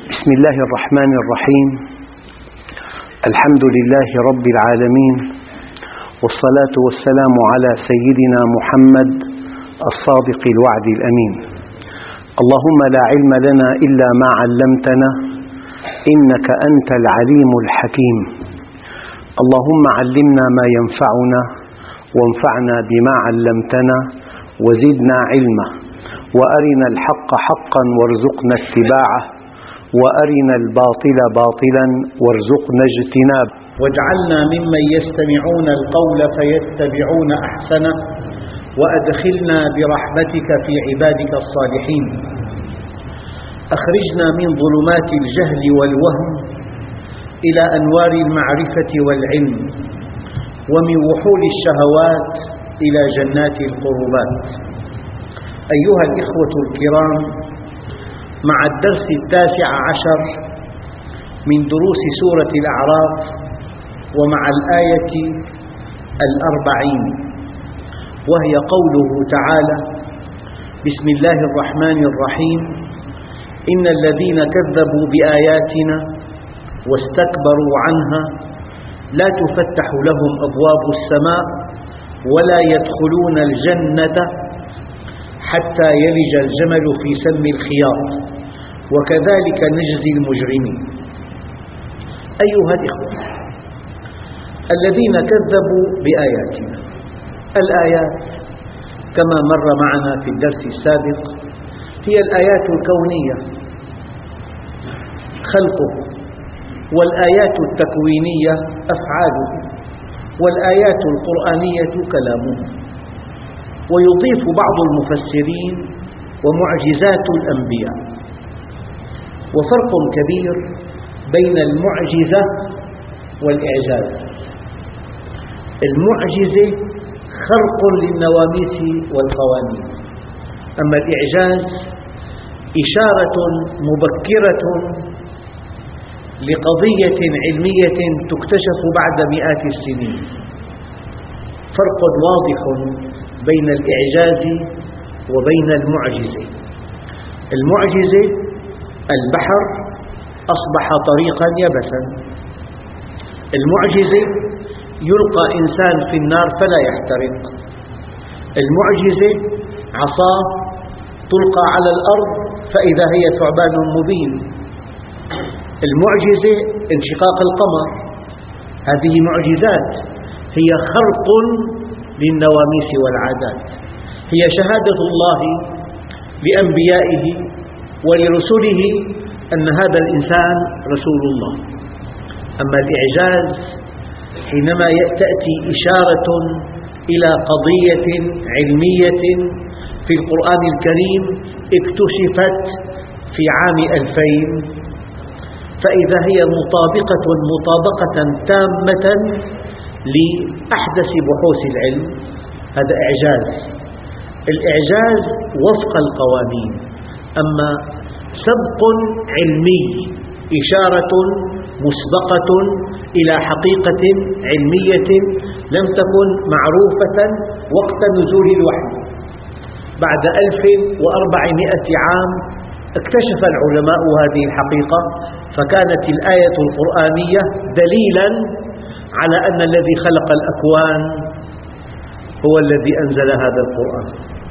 بسم الله الرحمن الرحيم. الحمد لله رب العالمين، والصلاة والسلام على سيدنا محمد الصادق الوعد الأمين. اللهم لا علم لنا إلا ما علمتنا إنك أنت العليم الحكيم. اللهم علمنا ما ينفعنا وانفعنا بما علمتنا وزدنا علما، وأرنا الحق حقا وارزقنا اتباعه، وأرنا الباطل باطلا وارزقنا اجتنابه، واجعلنا ممن يستمعون القول فيتبعون أحسنه، وأدخلنا برحمتك في عبادك الصالحين. أخرجنا من ظلمات الجهل والوهم إلى أنوار المعرفة والعلم، ومن وحول الشهوات إلى جنات القربات. أيها الإخوة الكرام، مع الدرس 19 من دروس سورة الأعراف، ومع الآية 40، وهي قوله تعالى: بسم الله الرحمن الرحيم. إن الذين كذبوا بآياتنا واستكبروا عنها لا تفتح لهم أبواب السماء ولا يدخلون الجنة حتى يلج الجمل في سم الخياط، وكذلك نجزي المجرمين. أيها الإخوة، الذين كذبوا بآياتنا، الآيات كما مر معنا في الدرس السابق هي الآيات الكونية خلقه، والآيات التكوينية أفعاله، والآيات القرآنية كلامه. ويضيف بعض المفسرين ومعجزات الأنبياء. وفرق كبير بين المعجزة والإعجاز. المعجزة خرق للنواميس والقوانين، أما الإعجاز إشارة مبكرة لقضية علمية تكتشف بعد مئات السنين. فرق واضح بين الإعجاز وبين المعجزة. المعجزة البحر أصبح طريقا يبسا. المعجزة يلقى إنسان في النار فلا يحترق. المعجزة عصا تلقى على الأرض فإذا هي ثعبان مبين. المعجزة انشقاق القمر، هذه معجزات، هي خرق للنواميس والعادات، هي شهادة الله لأنبيائه ولرسله أن هذا الإنسان رسول الله. أما الإعجاز حينما تأتي إشارة إلى قضية علمية في القرآن الكريم اكتشفت في عام 2000، فإذا هي مطابقة تامة لأحدث بحوث العلم، هذا إعجاز. الإعجاز وفق القوانين، أما سبق علمي، إشارة مسبقة إلى حقيقة علمية لم تكن معروفة وقت نزول الوحي. بعد 1400 عام اكتشف العلماء هذه الحقيقة، فكانت الآية القرآنية دليلاً على أن الذي خلق الأكوان هو الذي أنزل هذا القرآن.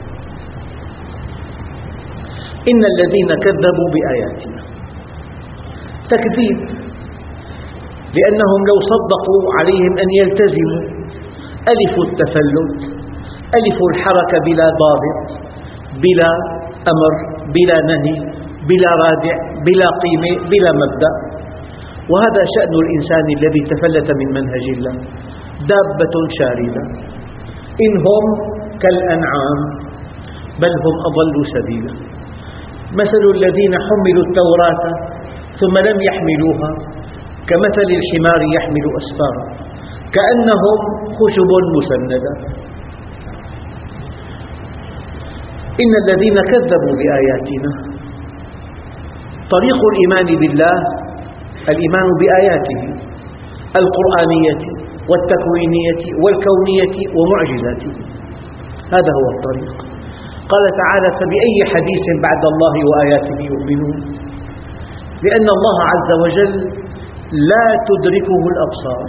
إن الذين كذبوا بآياتنا، تكذيب، لأنهم لو صدقوا عليهم أن يلتزموا. ألف التفلت، ألف الحركة بلا ضابط، بلا أمر، بلا نهي، بلا رادع، بلا قيمة، بلا مبدأ. وهذا شأن الإنسان الذي تفلت من منهج الله، دابة شاردة، إن هم كالأنعام بل هم أضل سبيلا. مثل الذين حملوا التوراة ثم لم يحملوها كمثل الحمار يحمل أسفارا كأنهم خشب مسندة. إن الذين كذبوا بآياتنا، طريق الإيمان بالله الإيمان بآياته القرآنية والتكوينية والكونية ومعجزاته، هذا هو الطريق. قال تعالى: فبأي حديث بعد الله وآياته يؤمنون. لأن الله عز وجل لا تدركه الأبصار.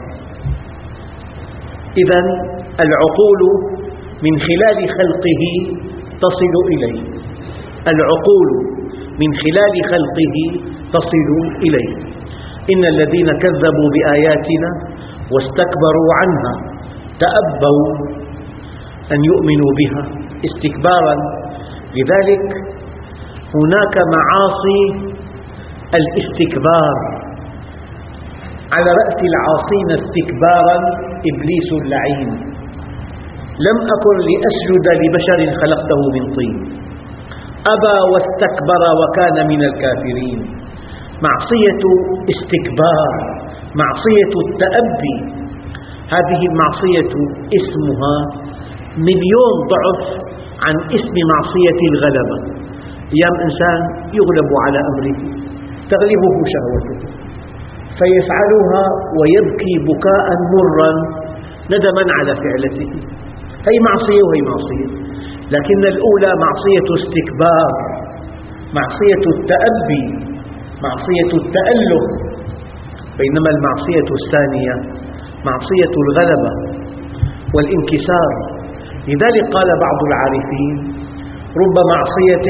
إذن العقول من خلال خلقه تصل إليه، العقول من خلال خلقه تصل إليه. إن الذين كذبوا بآياتنا واستكبروا عنها تأبوا أن يؤمنوا بها استكبارا. لذلك هناك معاصي الاستكبار، على رأس العاصين استكبارا إبليس اللعين. لم أكن لأسجد لبشر خلقته من طين، أبى واستكبر وكان من الكافرين. معصية استكبار، معصية التأبي، هذه المعصية اسمها مليون ضعف عن اسم معصية الغلبة. أيام إنسان يغلب على أمره، تغلبه شهوته فيفعلها ويبكي بكاء مرا ندما على فعلته. هي معصية وهي معصية، لكن الأولى معصية استكبار، معصية التأبي، معصية التأله، بينما المعصية الثانية معصية الغلبة والانكسار. لذلك قال بعض العارفين: رب معصية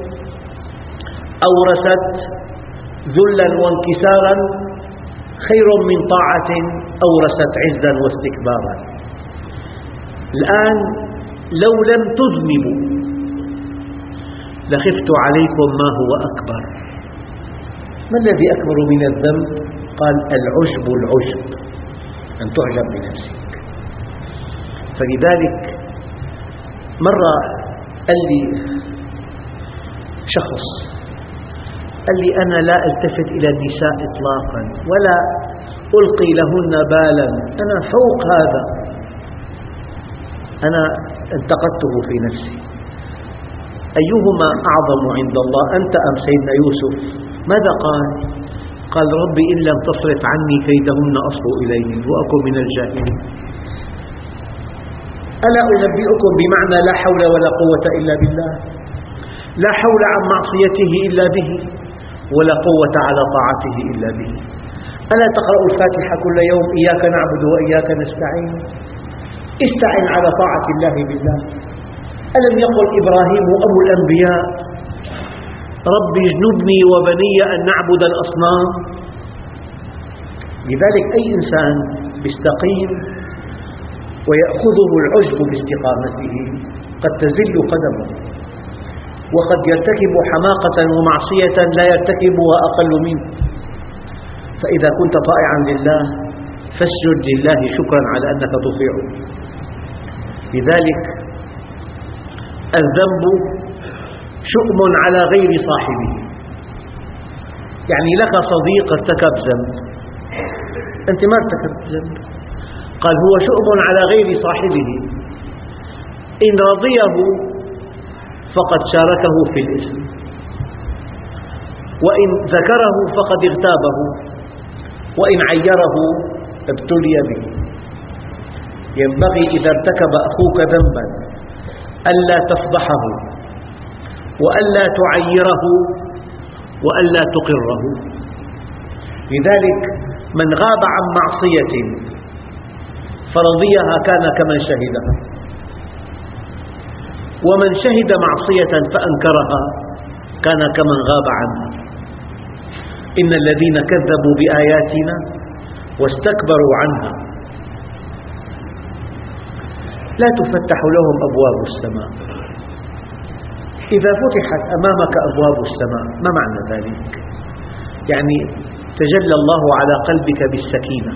أورثت ذلا وانكسارا خير من طاعة أورثت عزا واستكبارا. الآن لو لم تذنبوا لخفت عليكم ما هو أكبر. ما الذي أكبر من الذنب؟ قال: العجب، العجب أن تعجب بنفسك. فلذلك مرة قال لي شخص، قال لي: أنا لا ألتفت إلى النساء إطلاقا ولا ألقي لهن بالا، أنا فوق هذا. أنا انتقدته في نفسي: أيهما أعظم عند الله، أنت أم سيدنا يوسف؟ ماذا قال؟ قال: ربي إن لم تصرف عني كيدهن أصب إليهن وأكن من الجاهلين. ألا أنبئكم بمعنى لا حول ولا قوة إلا بالله؟ لا حول عن معصيته إلا به، ولا قوة على طاعته إلا به. ألا تقرأ الفاتحة كل يوم: إياك نعبد وإياك نستعين؟ استعن على طاعة الله بالله. ألم يقل إبراهيم أبو الأنبياء: رب اجنبني وبني أن نعبد الأصنام؟ لذلك أي إنسان بيستقيم ويأخذه العجب باستقامته قد تزل قدمه، وقد يرتكب حماقة ومعصية لا يرتكبها أقل منه. فإذا كنت طائعا لله فاسجد لله شكرا على أنك تطيعه. لذلك الذنب شؤم على غير صاحبه. يعني لك صديق ارتكب ذنب، أنت ما ارتكبت ذنب، قال هو شؤم على غير صاحبه، إن رضيه فقد شاركه في الإثم، وإن ذكره فقد اغتابه، وإن عيره ابتلي به. ينبغي إذا ارتكب أخوك ذنبا ألا تفضحه، وألا تعيره، وألا تقره. لذلك من غاب عن معصية فرضيها كان كمن شهدها، ومن شهد معصية فأنكرها كان كمن غاب عنها. إن الذين كذبوا بآياتنا واستكبروا عنها لا تفتح لهم أبواب السماء. إذا فتحت أمامك أبواب السماء ما معنى ذلك؟ يعني تجلى الله على قلبك بالسكينة.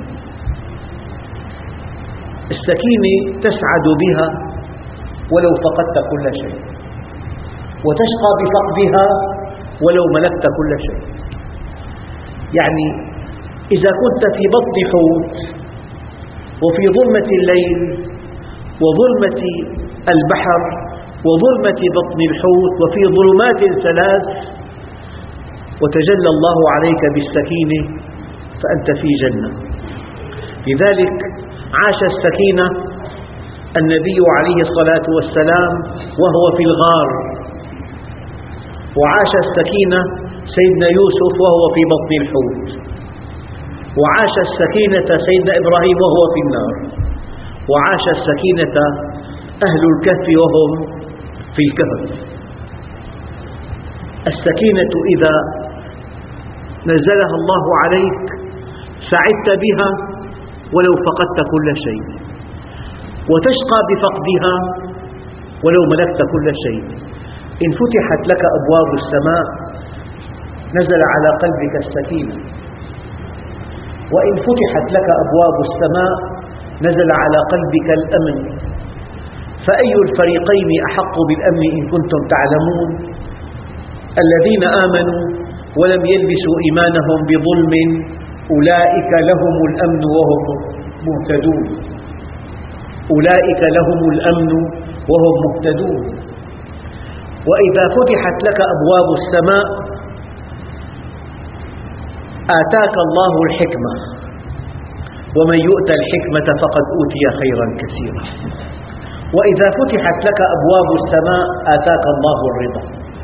السكينة تسعد بها ولو فقدت كل شيء، وتشقى بفقدها ولو ملكت كل شيء. يعني إذا كنت في بطن حوت وفي ظلمة الليل وظلمة البحر وظلمة بطن الحوت وفي ظلمات ثلاث وتجلى الله عليك بالسكينة فأنت في جنة. لذلك عاش السكينة النبي عليه الصلاة والسلام وهو في الغار، وعاش السكينة سيدنا يوسف وهو في بطن الحوت، وعاش السكينة سيدنا إبراهيم وهو في النار، وعاش السكينة أهل الكهف وهم في الكهف. السكينة إذا نزلها الله عليك سعدت بها ولو فقدت كل شيء، وتشقى بفقدها ولو ملكت كل شيء. إن فتحت لك أبواب السماء نزل على قلبك السكينة، وإن فتحت لك أبواب السماء نزل على قلبك الأمن. فأي الفريقين أحق بالأمن إن كنتم تعلمون؟ الذين آمنوا ولم يلبسوا إيمانهم بظلم أولئك لهم الأمن وهم مهتدون. أولئك لهم الأمن وهم مهتدون. وإذا فتحت لك أبواب السماء آتاك الله الحكمة، ومن يؤت الحكمة فقد أوتي خيرا كثيرا. وإذا فتحت لك أبواب السماء آتاك الله الرضا،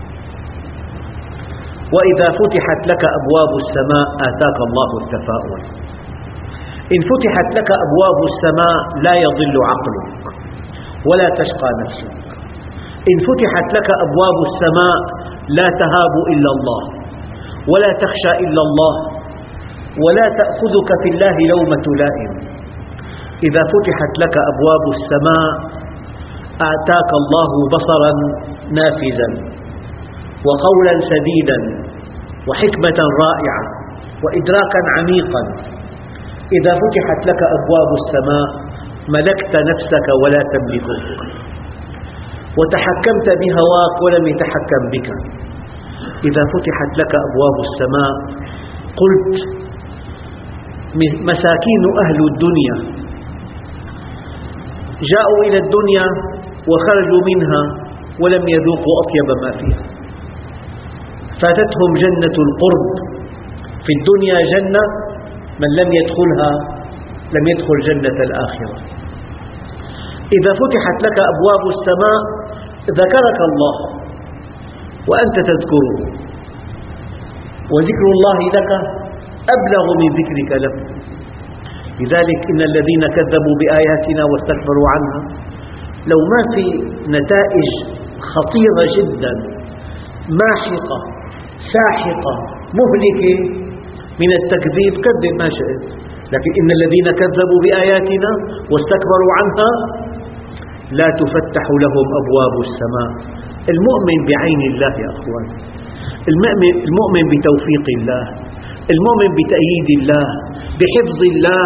وإذا فتحت لك أبواب السماء آتاك الله التفاؤل. إن فتحت لك أبواب السماء لا يضل عقلك ولا تشقى نفسك. إن فتحت لك أبواب السماء لا تهاب إلا الله ولا تخشى إلا الله ولا تأخذك في الله لومة لائم. إذا فتحت لك أبواب السماء آتاك الله بصرا نافذا وقولا سديدا وحكمة رائعة وإدراكا عميقا. إذا فتحت لك أبواب السماء ملكت نفسك ولا تملكك، وتحكمت بهواك ولم يتحكم بك. إذا فتحت لك أبواب السماء قلت مساكين أهل الدنيا جاءوا إلى الدنيا وخرجوا منها ولم يذوقوا أطيب ما فيها. فاتتهم جنة القرب. في الدنيا جنة، من لم يدخلها لم يدخل جنة الآخرة. إذا فتحت لك أبواب السماء ذكرك الله وأنت تذكره، وذكر الله لك أبلغ من ذكرك له. لذلك إن الذين كذبوا بآياتنا واستكبروا عنها، لو ما في نتائج خطيرة جدا ماحقة ساحقة مهلكة من التكذيب كذب ما شئت، لكن إن الذين كذبوا بآياتنا واستكبروا عنها لا تفتح لهم أبواب السماء. المؤمن بعين الله يا أخوان، المؤمن بتوفيق الله، المؤمن بتأييد الله، بحفظ الله.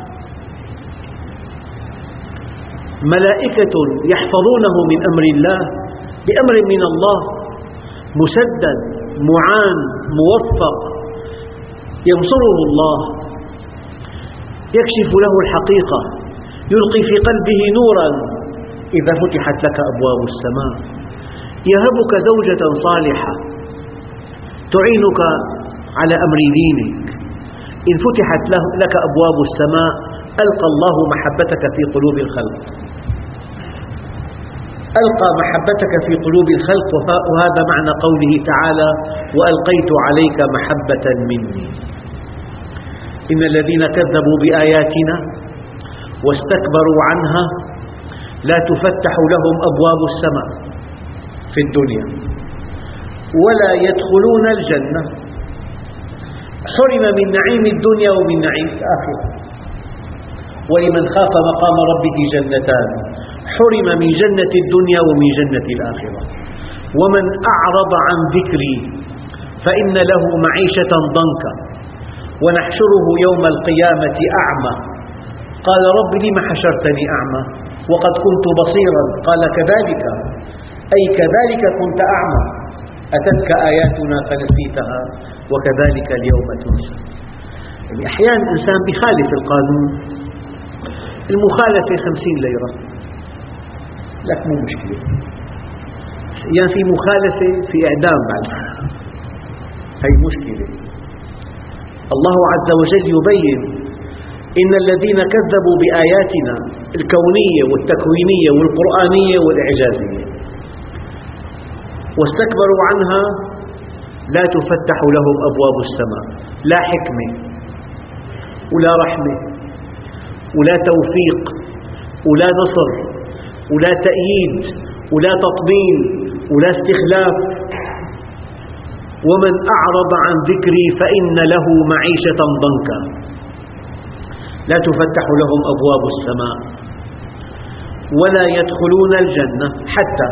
ملائكة يحفظونه من أمر الله، بأمر من الله، مسدد معان موفق، ينصره الله، يكشف له الحقيقة، يلقي في قلبه نورا. إذا فتحت لك أبواب السماء يهبك زوجة صالحة تعينك على أمر دينك. إن فتحت لك أبواب السماء ألقى الله محبتك في قلوب الخلق، ألقى محبتك في قلوب الخلق. وهذا معنى قوله تعالى وألقيت عليك محبة مني. إن الذين كذبوا بآياتنا واستكبروا عنها لا تفتح لهم أبواب السماء في الدنيا ولا يدخلون الجنة. حرم من نعيم الدنيا ومن نعيم الآخرة. ولمن خاف مقام ربه جنتان، حرم من جنة الدنيا ومن جنة الآخرة. ومن أعرض عن ذكري فإن له معيشة ضنكا ونحشره يوم القيامة أعمى. قال رب لم حشرتني أعمى وقد كنت بصيرا؟ قال كذلك، أي كذلك كنت أعمى، أتتك آياتنا فنسيتها وكذلك اليوم تنسى. يعني أحيانا الإنسان بخالف القانون، المخالفة 50 ليرة، لك مو مشكلة. يعني في مخالفة في إعدام بعد، هي مشكلة. الله عز وجل يبين إن الذين كذبوا بآياتنا الكونية والتكوينية والقرآنية والإعجازية واستكبروا عنها لا تفتح لهم أبواب السماء، لا حكمة ولا رحمة ولا توفيق ولا نصر ولا تأييد ولا تطبيل ولا استخلاف. ومن أعرض عن ذكري فإن له معيشة ضنكا. لا تفتح لهم أبواب السماء ولا يدخلون الجنة حتى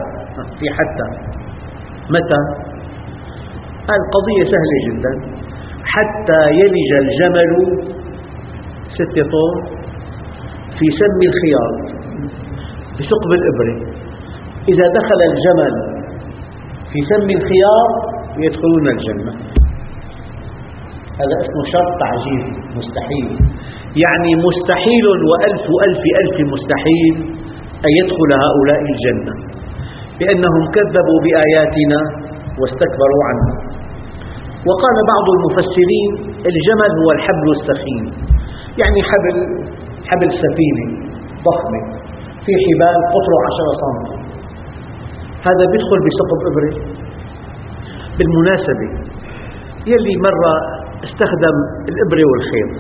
متى؟ القضية سهلة جدا، حتى يلج الجمل 6 طور في سم الخياط بثقب الإبرة. إذا دخل الجمل في سم الخياط يدخلون الجنة. هذا اسمه شرط تعجيز مستحيل، يعني مستحيل وألف ألف ألف مستحيل أن يدخل هؤلاء الجنة، لأنهم كذبوا بآياتنا واستكبروا عنها. وقال بعض المفسرين الجمل هو الحبل السخين، يعني حبل سفينة ضخمة في حبال قطره 10 سنتي، هذا بيدخل بثقب إبرة. بالمناسبة يلي مرة استخدم الإبرة والخيط،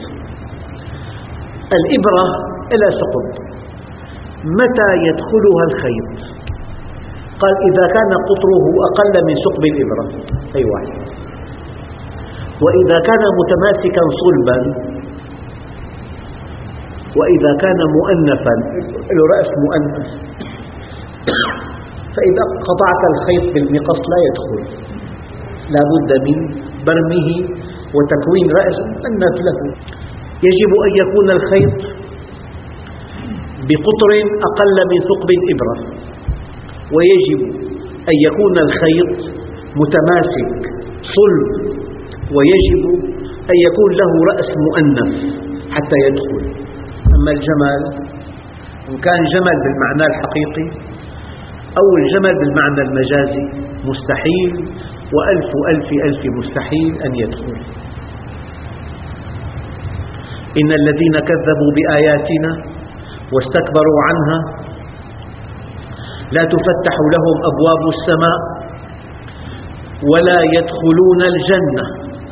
الإبرة لها ثقب، متى يدخلها الخيط؟ قال إذا كان قطره أقل من ثقب الإبرة، أي واحد. وإذا كان متماسكا صلبا، وإذا كان مؤنفا له رأس مؤنف، فإذا قطعت الخيط بالمقص لا يدخل، لا بد من برمه وتكوين رأس مؤنف له. يجب أن يكون الخيط بقطر أقل من ثقب الإبرة، ويجب أن يكون الخيط متماسك صلب، ويجب أن يكون له رأس مؤنف حتى يدخل. أما الجمل إن كان جمل بالمعنى الحقيقي أو الجمل بالمعنى المجازي مستحيل وألف ألف ألف مستحيل أن يدخل. إن الذين كذبوا بآياتنا واستكبروا عنها لا تفتح لهم أبواب السماء ولا يدخلون الجنة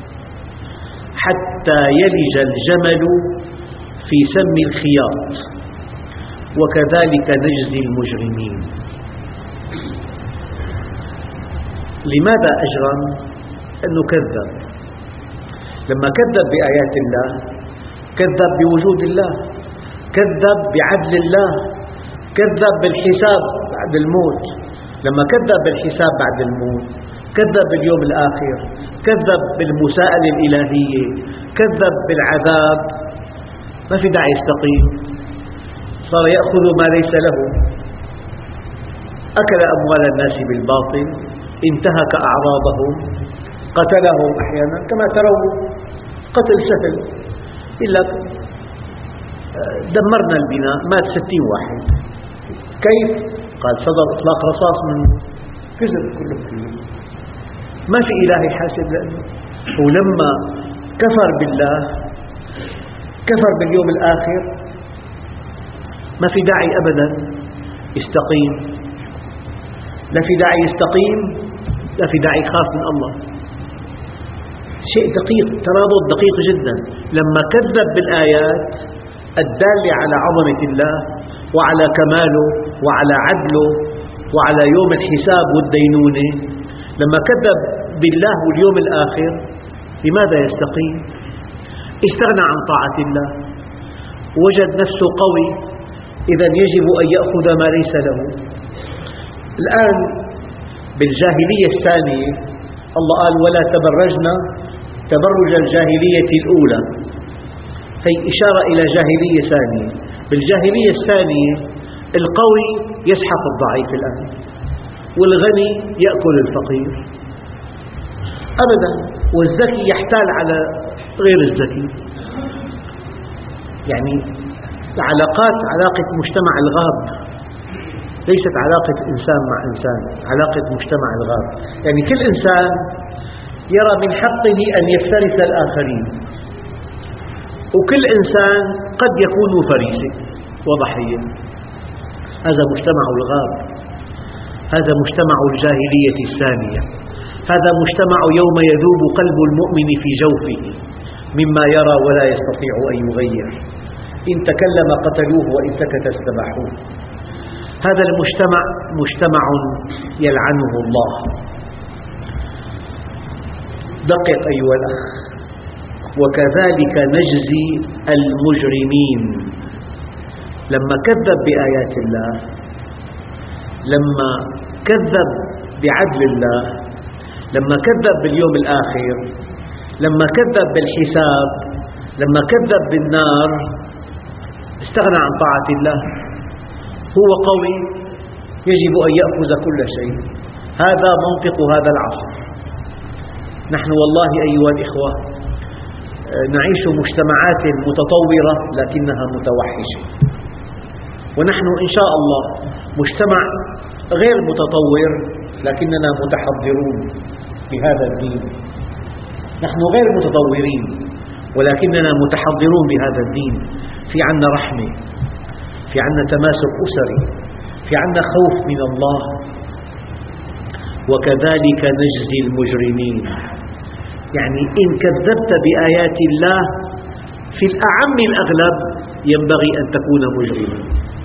حتى يلج الجمل في سم الخياط وكذلك نجزي المجرمين. لماذا أجرم؟ أنه كذب. لما كذب بآيات الله كذب بوجود الله، كذب بعدل الله، كذب بالحساب بعد الموت. لما كذب بالحساب بعد الموت كذب باليوم الآخر، كذب بالمساءلة الإلهية، كذب بالعذاب. ما في داعي يستقيم، صار يأخذ ما ليس له، أكل أموال الناس بالباطل، انتهك أعراضهم، قتلهم أحيانا كما ترون قتل سهل. إلا دمرنا البناء مات 60 واحد. كيف؟ قال صدر إطلاق رصاص من كذب كله فيه. ما في إله يحاسب لأنه ولما كفر بالله كفر باليوم الآخر ما في داعي أبدا يستقيم، لا في داعي يستقيم، لا في داعي يخاف من الله. شيء دقيق، ترابط دقيق جدا. لما كذب بالآيات الدالة على عظمة الله وعلى كماله وعلى عدله وعلى يوم الحساب والدينونة، لما كذب بالله واليوم الآخر لماذا يستقيم؟ استغنى عن طاعة الله، وجد نفسه قوي، إذن يجب أن يأخذ ما ليس له. الآن بالجاهلية الثانية الله قال ولا تبرجنا تبرج الجاهلية الأولى، هي إشارة إلى جاهلية ثانية. بالجاهلية الثانية القوي يسحق الضعيف الآن، والغني يأكل الفقير أبدا، والذكي يحتال على غير الذكي. يعني العلاقات علاقة مجتمع الغاب، ليست علاقة إنسان مع إنسان، علاقة مجتمع الغاب. يعني كل إنسان يرى من حقه أن يفترس الآخرين، وكل إنسان قد يكون فريسة وضحية. هذا مجتمع الغاب، هذا مجتمع الجاهلية الثانية. هذا مجتمع يوم يذوب قلب المؤمن في جوفه مما يرى ولا يستطيع أن يغير، إن تكلم قتلوه وإن سكت استباحوه. هذا المجتمع مجتمع يلعنه الله. دقق أيها الأخ، وكذلك نجزي المجرمين. لما كذب بآيات الله، لما كذب بعدل الله، لما كذب باليوم الآخر، لما كذب بالحساب، لما كذب بالنار، استغنى عن طاعة الله. هو قوي يجب أن يأخذ كل شيء. هذا منطق هذا العصر. نحن والله أيها الإخوة نعيش مجتمعات متطورة لكنها متوحشة، ونحن إن شاء الله مجتمع غير متطور لكننا متحضرون بهذا الدين. نحن غير متطورين ولكننا متحضرون بهذا الدين. في عنا رحمة، في عنا تماسك أسري، في عنا خوف من الله. وكذلك نجزي المجرمين، يعني إن كذبت بآيات الله في الأعم الأغلب ينبغي أن تكون مجرما.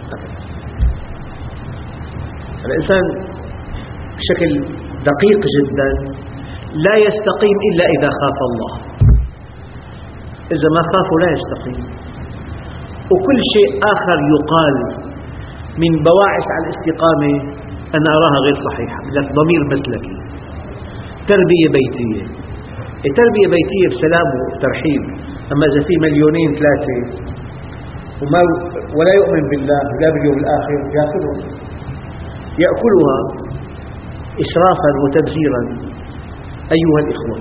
الإنسان بشكل دقيق جدا لا يستقيم إلا إذا خاف الله. إذا ما خافوا لا يستقيم. وكل شيء آخر يقال من بواعث على الاستقامة أنا أراها غير صحيحة. لك ضمير مسلكي، تربية بيتية. التربية بيتية بسلام وترحيب، أما إذا في 2,3 ولا يؤمن بالله ولا باليوم الآخر يأكلها إسرافا وتبذيرا. أيها الإخوة،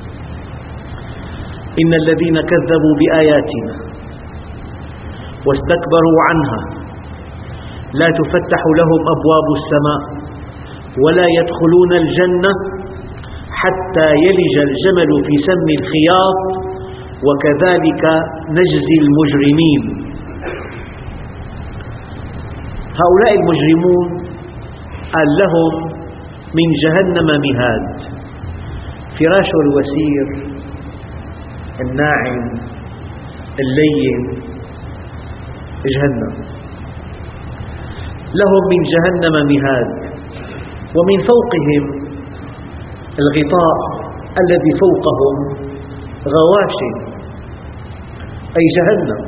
إن الذين كذبوا بآياتنا واستكبروا عنها لا تفتح لهم أبواب السماء ولا يدخلون الجنة حتى يلج الجمل في سم الخياط وكذلك نجزي المجرمين. هؤلاء المجرمون قال لهم من جهنم مهاد، فراش الوسير الناعم اللين جهنم. لهم من جهنم مهاد، ومن فوقهم الغطاء الذي فوقهم غواش، أي جهنم.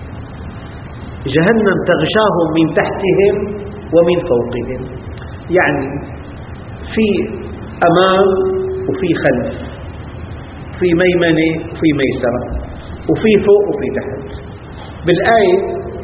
جهنم تغشاهم من تحتهم ومن فوقهم، يعني في أمام وفي خلف، في ميمنة وفي ميسرة، وفي فوق وفي تحت. بالآية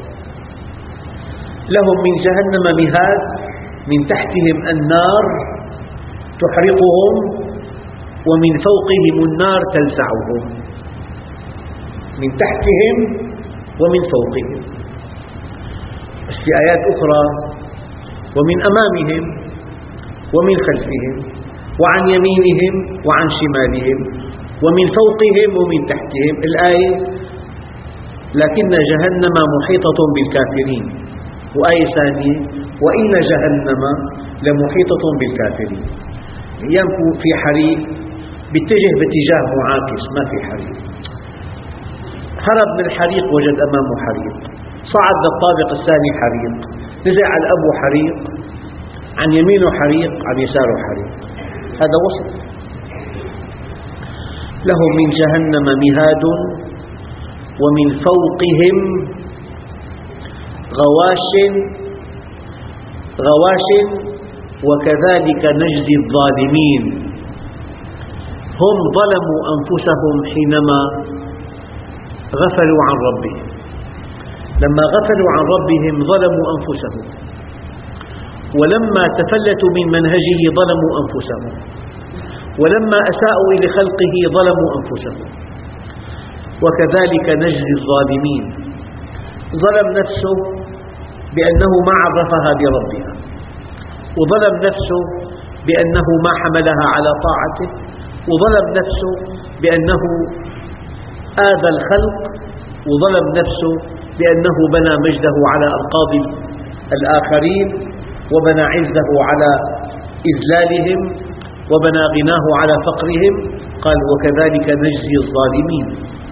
لهم من جهنم مهاد، من تحتهم النار تحرقهم ومن فوقهم النار تلسعهم. من تحتهم ومن فوقهم. في آيات أخرى ومن أمامهم ومن خلفهم وعن يمينهم وعن شمالهم ومن فوقهم ومن تحتهم. الآية لكن جهنم محيطة بالكافرين. وآية ثانية وإن جهنم لمحيطة بالكافرين. ينفو في حريق باتجه باتجاه معاكس، ما في حريق. هرب من الحريق وجد أمامه حريق، صعد للطابق الثاني حريق، نزل على الأب حريق، عن يمينه حريق، عن يساره حريق. هذا وصف. لهم من جهنم مهاد ومن فوقهم غواش وكذلك نجزي الظالمين. هم ظلموا أنفسهم حينما غفلوا عن ربهم. لما غفلوا عن ربهم ظلموا أنفسهم، ولما تفلتوا من منهجه ظلموا أنفسهم، ولما أساءوا إلى خلقه ظلموا أنفسهم. وكذلك نجزي الظالمين. ظلم نفسه بأنه ما عرفها بربها، وظلم نفسه بأنه ما حملها على طاعته، وظلم نفسه بأنه آذى الخلق، وظلم نفسه بأنه بنى مجده على أنقاض الآخرين، وبنى عزه على إذلالهم، وبنى غناه على فقرهم، قال وكذلك نجزي الظالمين.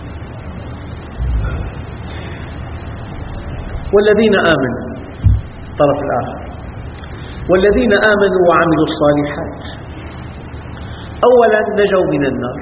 والذين آمنوا، الطرف الآخر، والذين آمنوا وعملوا الصالحات أولا نجوا من النار.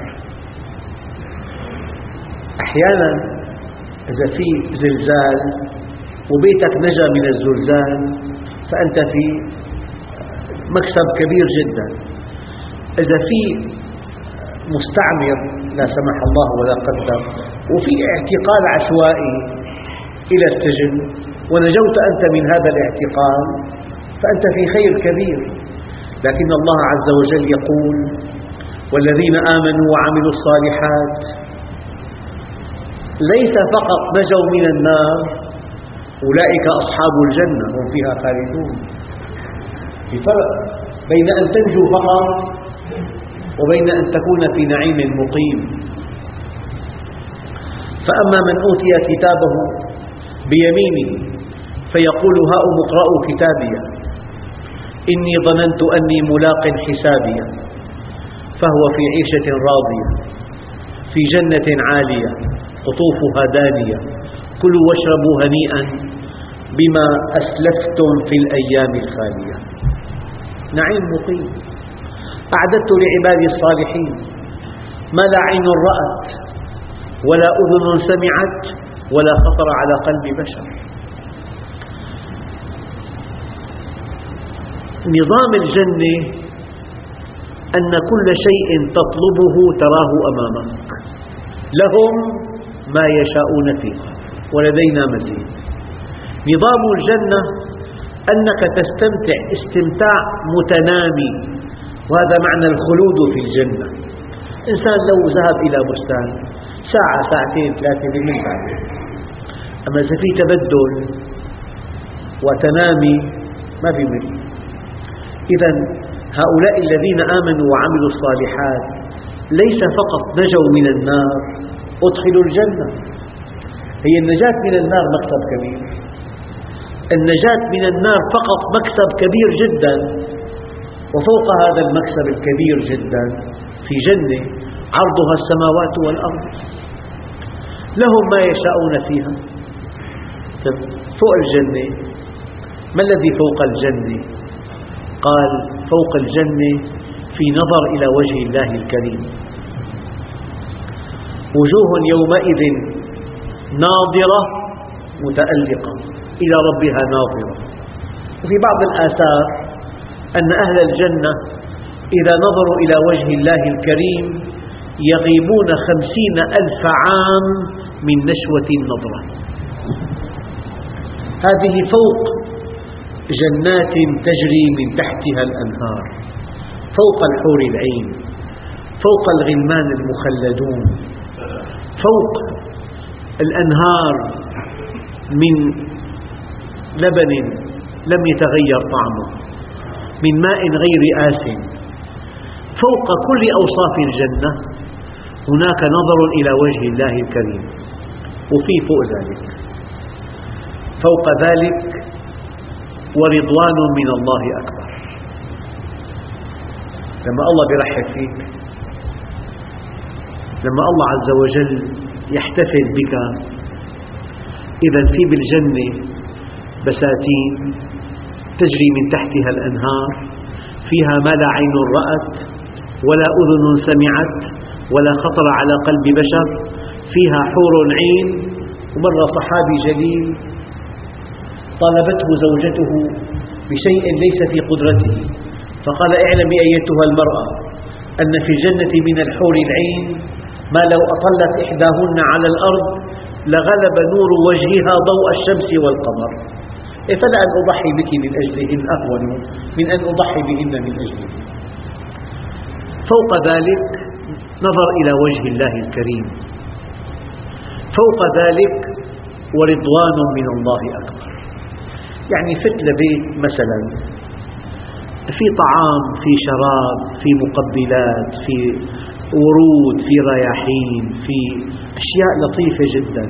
أحيانا إذا في زلزال وبيتك نجا من الزلزال فأنت في مكسب كبير جدا. إذا في مستعمر لا سمح الله ولا قدر وفي اعتقال عشوائي إلى السجن ونجوت أنت من هذا الاعتقال فأنت في خير كبير. لكن الله عز وجل يقول والذين آمنوا وعملوا الصالحات ليس فقط نجوا من النار، أولئك أصحاب الجنة هم فيها خالدون. في فرق بين أن تنجو فقط وبين أن تكون في نعيم مقيم. فأما من أوتي كتابه بيمينه فيقول هاؤم اقرءوا كتابيه إني ظننت أني ملاق حسابيه فهو في عيشة راضية في جنة عالية قطوفها دانية كلوا واشربوا هنيئا بما أسلفتم في الأيام الخالية. نعيم مقيم. أعددت لعبادي الصالحين ما لا عين رأت ولا أذن سمعت ولا خطر على قلب بشر. نظام الجنة أن كل شيء تطلبه تراه أمامك، لهم ما يشاءون فيه ولدينا مزيد. نظام الجنة أنك تستمتع استمتاع متنامي، وهذا معنى الخلود في الجنة. إنسان لو ذهب إلى بستان ساعة ساعتين ثلاثة بالمئة بعدين، أما إذا في تبدل وتنامي ما في ملء. إذن هؤلاء الذين آمنوا وعملوا الصالحات ليس فقط نجوا من النار أدخلوا الجنة. هي النجاة من النار مكسب كبير، النجاة من النار فقط مكسب كبير جدا، وفوق هذا المكسب الكبير جدا في جنة عرضها السماوات والأرض لهم ما يشاءون فيها. فوق الجنة ما الذي فوق الجنة؟ قال فوق الجنة في نظر إلى وجه الله الكريم، وجوه يومئذ ناظرة متألقة إلى ربها ناظرة. وفي بعض الآثار أن أهل الجنة إذا نظروا إلى وجه الله الكريم يغيبون 50,000 عام من نشوة النظرة. هذه فوق جنات تجري من تحتها الأنهار، فوق الحور العين، فوق الغلمان المخلدون، فوق الأنهار من لبن لم يتغير طعمه، من ماء غير آسن. فوق كل أوصاف الجنة هناك نظر إلى وجه الله الكريم. وفي فوق ذلك، فوق ذلك ورضوان من الله أكبر. لما الله برحب فيك، لما الله عز وجل يحتفل بك، إذا في بالجنة بساتين تجري من تحتها الأنهار فيها ما لا عين رأت ولا أذن سمعت ولا خطر على قلب بشر، فيها حور عين. ومر صحابي جليل طالبته زوجته بشيء ليس في قدرته، فقال اعلمي أيتها المرأة أن في الجنة من الحور العين ما لو أطلت إحداهن على الأرض لغلب نور وجهها ضوء الشمس والقمر، فلا أن أضحي بك من أجلهن أهون من أن أضحي بهن من أجلهن. فوق ذلك نظر إلى وجه الله الكريم، فوق ذلك ورضوان من الله أكبر. يعني فت لبيت مثلا في طعام، في شراب، في مقبلات، في ورود، في رياحين، في أشياء لطيفة جدا،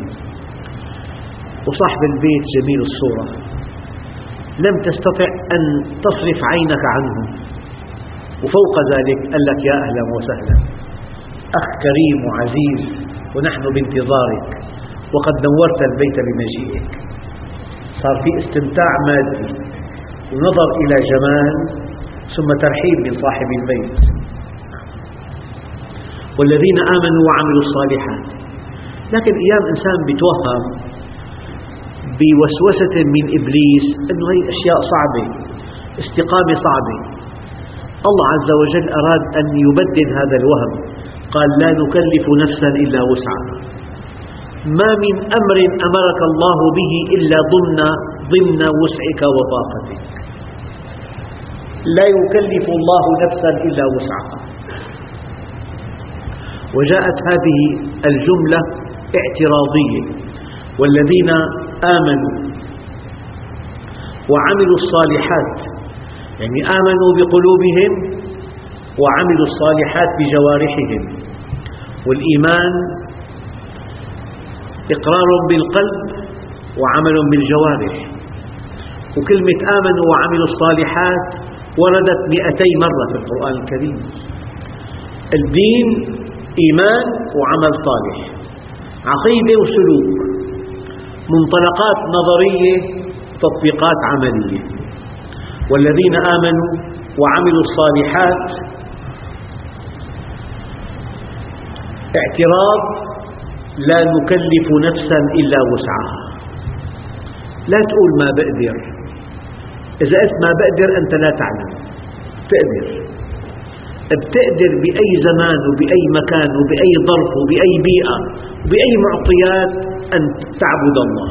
وصاحب البيت جميل الصورة، لم تستطع أن تصرف عينك عنه، وفوق ذلك قال لك يا أهلا وسهلا أخ كريم وعزيز ونحن بانتظارك وقد نورت البيت بمجيئك. صار في استمتاع مادي ونظر إلى جمال ثم ترحيب من صاحب البيت. والذين آمنوا وعملوا الصالحات. لكن أيام إنسان بيتوهم بوسوسة من إبليس أنه هي أشياء صعبة، استقامة صعبة. الله عز وجل أراد أن يبدل هذا الوهم، قال لا نكلف نفسا إلا وسعها. ما من أمر أمرك الله به إلا ضمن وسعك وطاقتك. لا يكلف الله نفسا إلا وسعها. وجاءت هذه الجملة اعتراضية: والذين آمنوا وعملوا الصالحات، يعني آمنوا بقلوبهم وعملوا الصالحات بجوارحهم. والإيمان إقرار بالقلب وعمل بالجوارح. وكلمة آمنوا وعملوا الصالحات وردت 200 مرة في القرآن الكريم. الدين إيمان وعمل صالح، عقيدة وسلوك، منطلقات نظرية تطبيقات عملية. والذين آمنوا وعملوا الصالحات اعتراض: لا نكلف نفسا إلا وسعها. لا تقول ما بقدر، إذا قلت ما بقدر أنت لا تعلم. بتقدر بأي زمان وبأي مكان وبأي ظرف وبأي بيئة وبأي معطيات أن تعبد الله.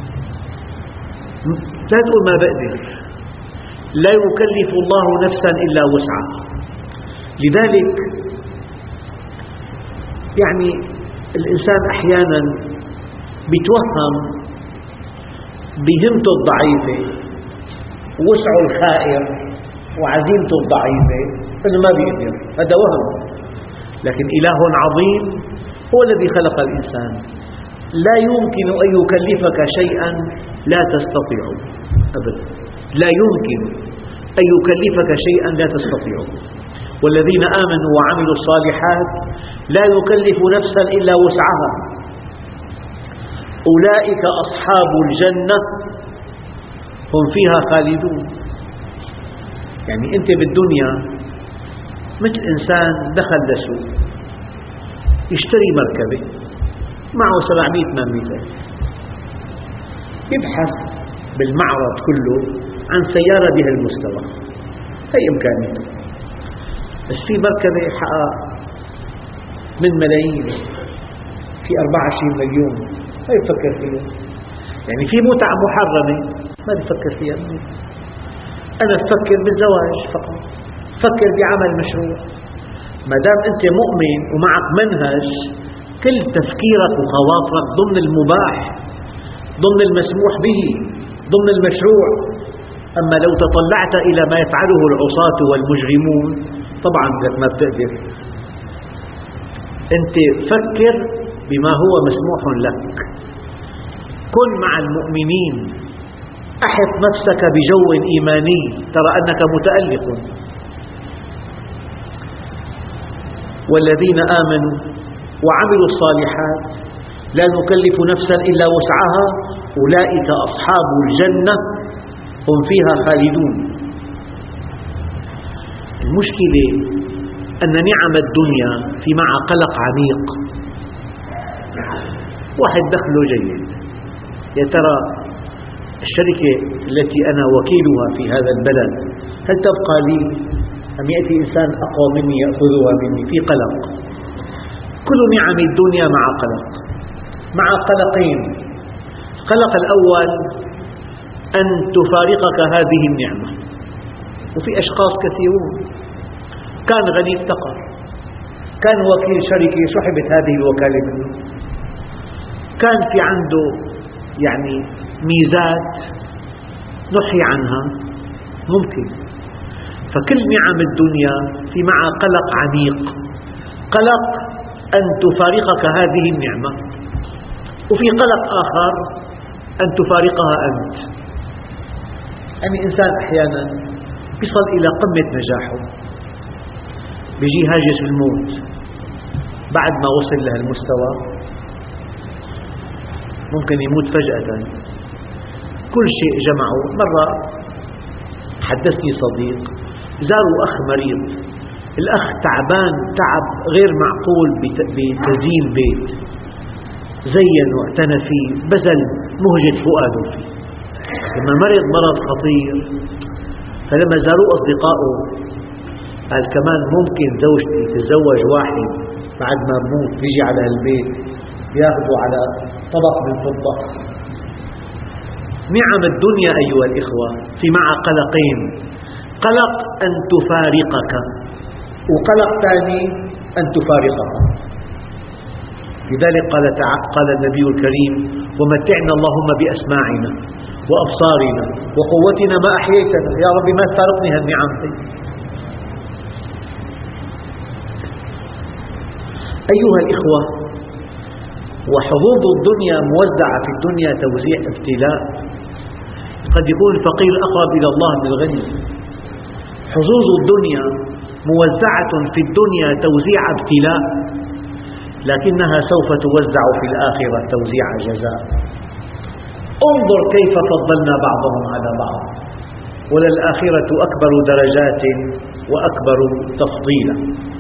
لا تقول ما بقدر. لا يكلف الله نفسا إلا وسعها. لذلك يعني الإنسان أحيانا بيتوهم بهمته الضعيفة ووسعه الخائر وعزيمته الضعيفة أنه ما بيقدر. هذا وهم. لكن إله عظيم هو الذي خلق الإنسان، لا يمكن أن يكلفك شيئا لا تستطيعه أبدا. لا يمكن أن يكلفك شيئا لا تستطيعه. والذين آمنوا وعملوا الصالحات لا يكلف نفسا إلا وسعها أولئك أصحاب الجنة هم فيها خالدون. يعني أنت بالدنيا مثل إنسان دخل لسوق يشتري مركبة معه 700 مملكة، يبحث بالمعرض كله عن سيارة بهالمستوى، هي إمكانيته. بس في مركبة حقها من ملايين، في 24 مليون، ما يفكر فيها. يعني في متعة محرمة ما يفكر فيها. أنا أفكر بالزواج فقط، فكر بعمل مشروع. ما دام أنت مؤمن ومعك منهج، كل تفكيرك وخواطرك ضمن المباح، ضمن المسموح به، ضمن المشروع. أما لو تطلعت إلى ما يفعله العصاة والمجرمون طبعا لك ما بتقدر. أنت فكر بما هو مسموح لك. كن مع المؤمنين، أحط نفسك بجو إيماني ترى أنك متألق. والذين آمنوا وعملوا الصالحات لا نكلف نفسا إلا وسعها أولئك أصحاب الجنة هم فيها خالدون. المشكلة أن نعم الدنيا في معها قلق عميق. واحد دخله جيد، يا ترى الشركة التي أنا وكيلها في هذا البلد هل تبقى لي أم يأتي إنسان أقوى مني يأخذها مني؟ في قلق. كل نعم الدنيا مع قلق، مع قلقين. القلق الأول أن تفارقك هذه النعمة. وفي أشخاص كثيرون كان غني افتقر، كان وكيل شركة سحبت هذه الوكالة منه، كان في عنده يعني ميزات نحي عنها ممكن. فكل نعم الدنيا في معها قلق عميق. قلق أن تفارقك هذه النعمة، وفي قلق آخر أن تفارقها أنت. يعني إنسان أحيانا يصل إلى قمة نجاحه بيجي هاجس الموت بعد ما وصل لهالمستوى ممكن يموت فجأة. كل شيء جمعه. مرة حدثني صديق زاروا أخ مريض، الأخ تعبان تعب غير معقول بتزيين بيت، زين واعتنى فيه، بذل مهجة فؤاده فيه. لما مرض مرض خطير، فلما زاروه أصدقائه قال كمان ممكن زوجتي تتزوج واحد بعد ما بموت بيجي على البيت بياخذوا على طبق من فضة. نعم الدنيا أيها الإخوة في معها قلقين: قلق أن تفارقك، وقلق ثاني أن تفارقك. لذلك قال النبي الكريم: ومتعنا اللهم بأسماعنا وأبصارنا وقوتنا ما أحييتنا، يا رب ما تفارقني هالنعم. أيها الإخوة، وحظوظ الدنيا موزعة في الدنيا توزيع ابتلاء. قد يكون الفقير أقرب إلى الله من الغني. حظوظ الدنيا موزعة في الدنيا توزيع ابتلاء، لكنها سوف توزع في الآخرة توزيع جزاء. انظر كيف فضلنا بعضهم على بعض، وللآخرة أكبر درجات وأكبر تفضيلا.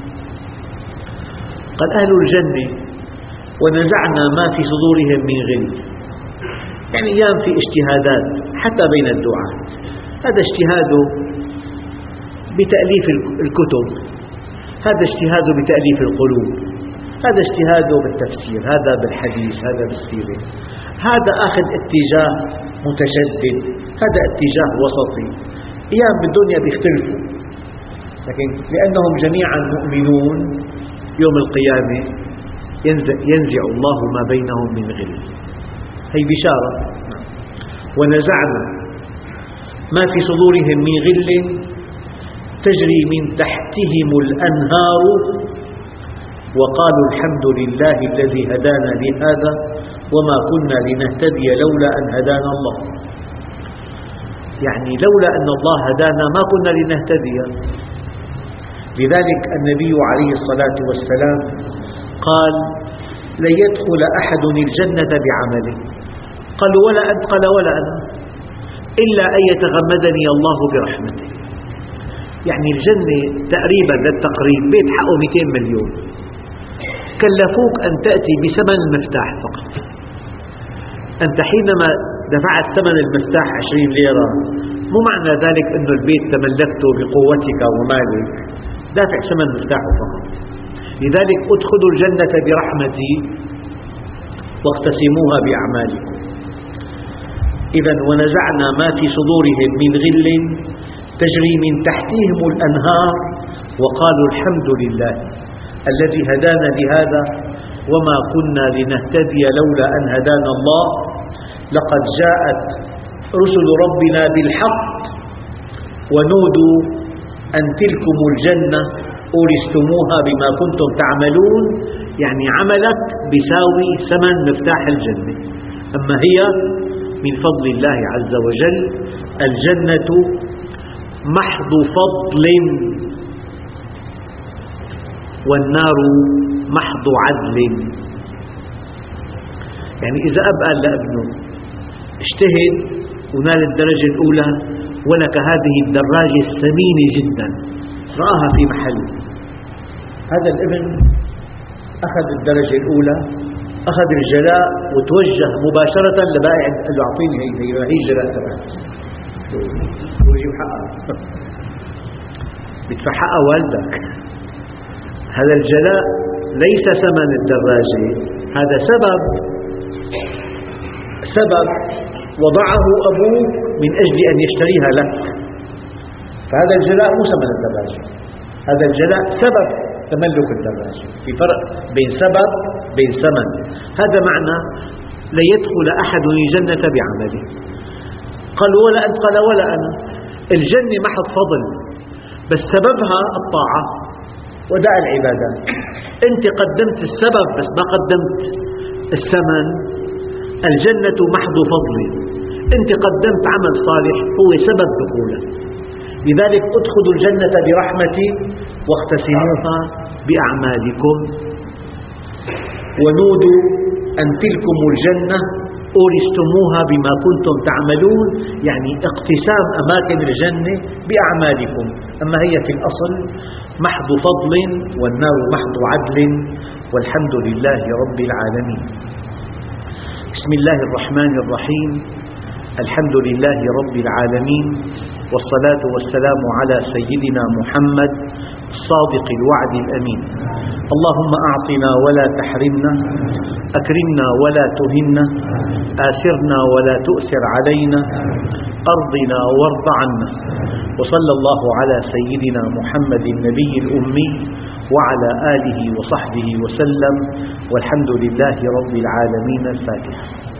قال أهل الجنة: ونزعنا ما في صدورهم من غل. يعني أيام في اجتهادات حتى بين الدعاة، هذا اجتهاده بتأليف الكتب، هذا اجتهاده بتأليف القلوب، هذا اجتهاده بالتفسير، هذا بالحديث، هذا بالسيرة، هذا أخذ اتجاه متشدد، هذا اتجاه وسطي. أيام بالدنيا بيختلفوا، لكن لأنهم جميعا مؤمنون يوم القيامة ينزع الله ما بينهم من غل. هي بشارة. ونزعنا ما في صدورهم من غل تجري من تحتهم الأنهار وقالوا الحمد لله الذي هدانا لهذا وما كنا لنهتدي لولا أن هدانا الله. يعني لولا أن الله هدانا ما كنا لنهتدي. لذلك النبي عليه الصلاة والسلام قال: لن يدخل أحد الجنة بعمله، قالوا ولا أنت؟ قال ولا أنا، إلا أن يتغمدني الله برحمته. يعني الجنة تقريبا للتقريب بيت حقه 200 مليون، كلفوك أن تأتي بثمن المفتاح فقط. أنت حينما دفعت ثمن المفتاح 20 ليرة، مو معنى ذلك أن البيت تملكته بقوتك ومالك، دافع ثمن مفتاحه فقط. لذلك ادخلوا الجنة برحمتي واقتسموها بأعمالكم. إذن ونزعنا ما في صدورهم من غل تجري من تحتهم الأنهار وقالوا الحمد لله الذي هدانا لهذا وما كنا لنهتدي لولا أن هدانا الله لقد جاءت رسل ربنا بالحق ونودوا أن تلكم الجنة أورثتموها بما كنتم تعملون. يعني عملك بيساوي ثمن مفتاح الجنة، أما هي من فضل الله عز وجل. الجنة محض فضل والنار محض عدل. يعني إذا أب قال لابنه اجتهد ونال الدرجة الأولى ولك هذه الدراجة الثمينة جدا، رآها في محل، هذا الابن أخذ الدرجة الأولى، أخذ الجلاء وتوجه مباشرة لبائع، قال له أعطيني هي الجلاء تبعك، ويجيب حقها بدفع حقها والدك. هذا الجلاء ليس ثمن الدراجة، هذا سبب وضعه أبوك من أجل أن يشتريها لك. فهذا الجلاء مو ثمن الدراجة، هذا الجلاء سبب تملك الدراجة. في فرق بين سبب بين ثمن. هذا معنى لا يدخل أحد الجنة بعمله. قال ولا أنت؟ قال ولا أنا. الجنة محض فضل، بس سببها الطاعة وداء العبادات. أنت قدمت السبب بس ما قدمت الثمن. الجنة محض فضل، أنت قدمت عمل صالح هو سبب دخولك. لذلك ادخلوا الجنة برحمتي واختسموها بأعمالكم ونودوا أن تلكم الجنة أورثتموها بما كنتم تعملون، يعني اقتسام أماكن الجنة بأعمالكم. أما هي في الأصل محض فضل والنار محض عدل، والحمد لله رب العالمين. بسم الله الرحمن الرحيم. الحمد لله رب العالمين، والصلاة والسلام على سيدنا محمد الصادق الوعد الأمين. اللهم أعطنا ولا تحرمنا، أكرمنا ولا تهنا، آثرنا ولا تؤثر علينا، أرضنا وارض عنا. وصلى الله على سيدنا محمد النبي الأمي وعلى آله وصحبه وسلم، والحمد لله رب العالمين. الفاتحة.